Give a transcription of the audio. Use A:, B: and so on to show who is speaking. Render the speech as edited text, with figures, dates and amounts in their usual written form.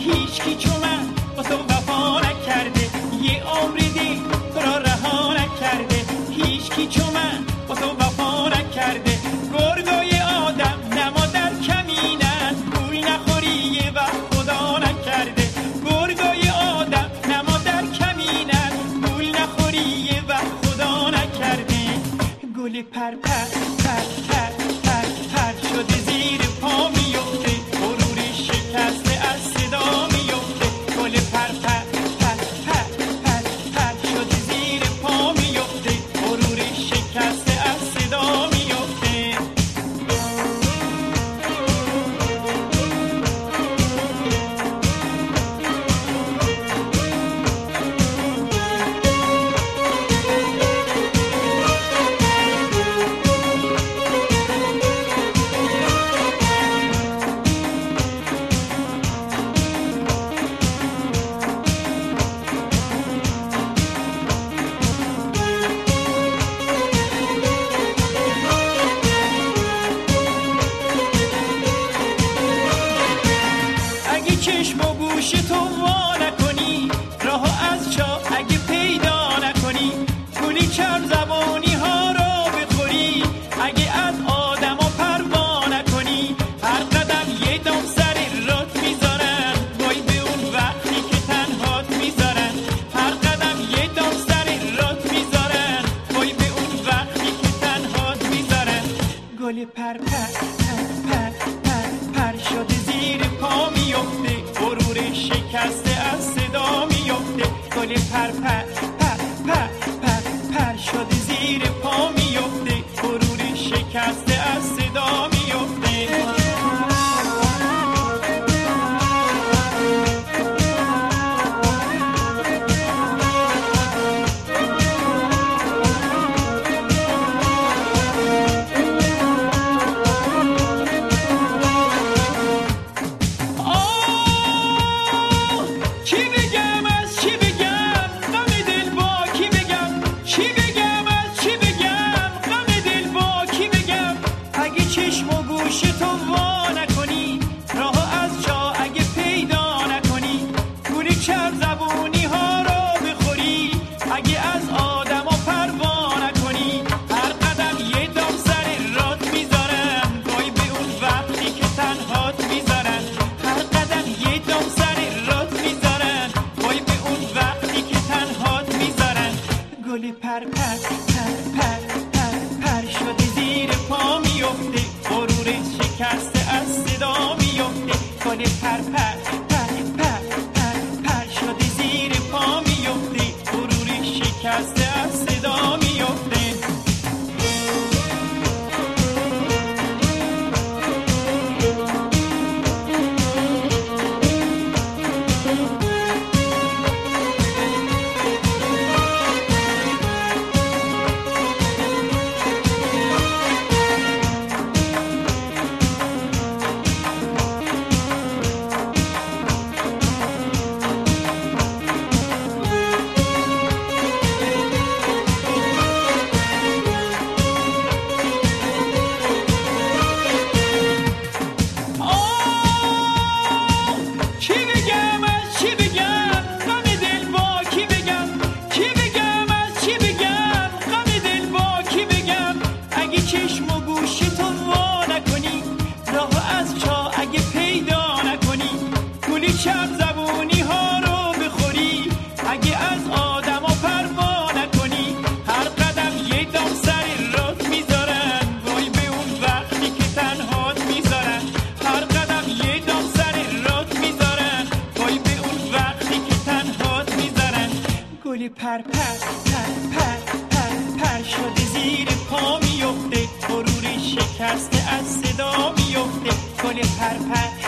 A: هیچ کی چو من با تو وفا نکرده، یه عمری تو را رها نکرده، هیچ کی چو من با تو وفا نکرده. گرگای آدم نما در کمینن، گول نخوری یه وقت خدا نکرده. گرگای آدم نما در کمینن، گول نخوری یه وقت خدا نکرده. گل پر پر پر پر پر پر شده زیر پا میفته، غرور شکسته از صدا میفته. گل پر پر پر پر پر پر شده زیر پا میفته، غرور شکسته از صدا میفته. چشم و گوش تو وا نکنی، راه از چاه اگه پیدا نکنی، گولی چرب زبانی ها را بخوری، اگه از آدم ها پروا نکنی. هر قدم یه دام سر رات میذارن، وای به اون وقتی که تنهات میذارن. هر قدم یه دام سر رات میذارن، وای به اون وقتی که تنهات میذارن. گل پر پر پر پر پر شده زیر پا میفته، غرور شکسته از صدا میفته. گل پر پر پر پر پر پر شده زیر پا میفته، غرور شکسته از صدا میفته. گل پر پر پر پر پر پر شده زیر پا میفته، غرور شکسته از صدا میفته. گل پر پر پر پر پر پر شده زیر پا میفته، غرور شکسته از صدا میفته. چرب زبونی ها رو بخوری، اگه از آدم ها پروا نکنی. هر قدم یه دام سر رات میذارن، وای به اون وقتی که تنهات میذارن. هر قدم یه دام سر رات میذارن، وای به اون وقتی که تنهات میذارن. گل پر پر پر پر پر پر شده زیر پا میفته، غرور شکسته از صدا میفته. گل پر پر